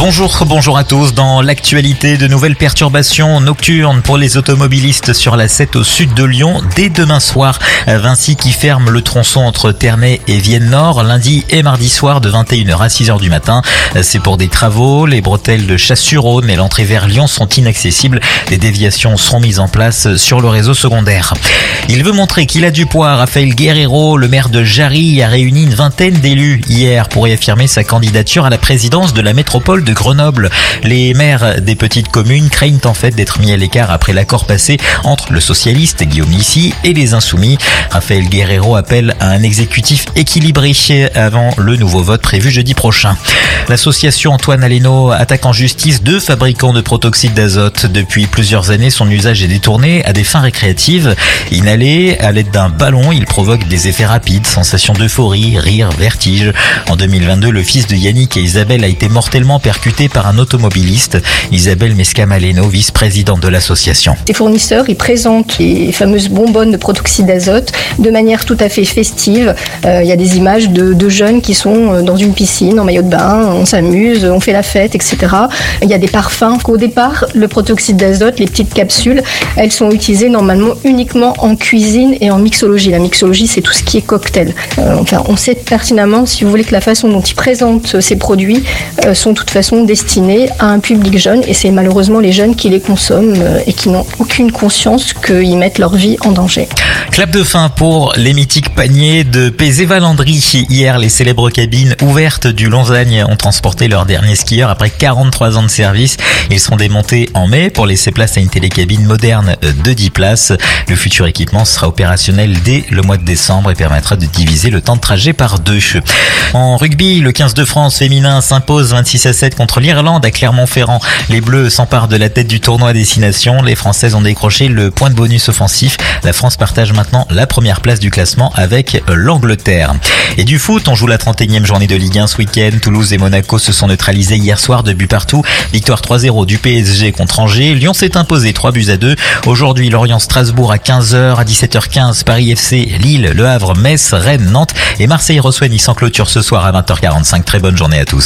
Bonjour à tous. Dans l'actualité, de nouvelles perturbations nocturnes pour les automobilistes sur la 7 au sud de Lyon dès demain soir. Vinci qui ferme le tronçon entre Ternay et Vienne-Nord lundi et mardi soir de 21h à 6h du matin. C'est pour des travaux. Les bretelles de Chasse-sur-Rhône et l'entrée vers Lyon sont inaccessibles. Des déviations seront mises en place sur le réseau secondaire. Il veut montrer qu'il a du poids. Raphaël Guerreiro, le maire de Jarry, a réuni une vingtaine d'élus hier pour y affirmer sa candidature à la présidence de la métropole de Grenoble. Les maires des petites communes craignent en fait d'être mis à l'écart après l'accord passé entre le socialiste Guillaume Nissi et les insoumis. Raphaël Guerreiro appelle à un exécutif équilibré avant le nouveau vote prévu jeudi prochain. L'association Antoine Aleno attaque en justice 2 fabricants de protoxyde d'azote. Depuis plusieurs années, son usage est détourné à des fins récréatives. Inhalé à l'aide d'un ballon, il provoque des effets rapides, sensation d'euphorie, rire, vertige. En 2022, le fils de Yannick et Isabelle a été mortellement percuté par un automobiliste. Isabelle Mescam-Aleno, vice-présidente de l'association. Les fournisseurs, ils présentent les fameuses bonbonnes de protoxyde d'azote de manière tout à fait festive. Il y a des images de jeunes qui sont dans une piscine en maillot de bain, on s'amuse, on fait la fête, etc. Il y a des parfums. Au départ, le protoxyde d'azote, les petites capsules, elles sont utilisées normalement uniquement en cuisine et en mixologie. La mixologie, c'est tout ce qui est cocktail. On sait pertinemment, si vous voulez, que la façon dont ils présentent ces produits sont de toute façon destinés à un public jeune, et c'est malheureusement les jeunes qui les consomment et qui n'ont aucune conscience qu'ils mettent leur vie en danger. Clap de fin pour les mythiques paniers de Pézé-Valandry. Hier, les célèbres cabines ouvertes du Lonzagne ont transporté leurs derniers skieurs après 43 ans de service. Ils sont démontés en mai pour laisser place à une télécabine moderne de 10 places. Le futur équipement sera opérationnel dès le mois de décembre et permettra de diviser le temps de trajet par 2. En rugby, le 15 de France féminin s'impose 26-7 contre l'Irlande à Clermont-Ferrand. Les Bleus s'emparent de la tête du tournoi à destination. Les Françaises ont décroché le point de bonus offensif. La France partage maintenant la première place du classement avec l'Angleterre. Et du foot, on joue la 31e journée de Ligue 1 ce week-end. Toulouse et Monaco se sont neutralisés hier soir, 2 buts partout. Victoire 3-0 du PSG contre Angers. Lyon s'est imposé 3-2. Aujourd'hui, Lorient-Strasbourg à 15h, à 17h15, Paris FC, Lille, Le Havre, Metz, Rennes, Nantes et Marseille reçoit Nice en clôture ce soir à 20h45. Très bonne journée à tous.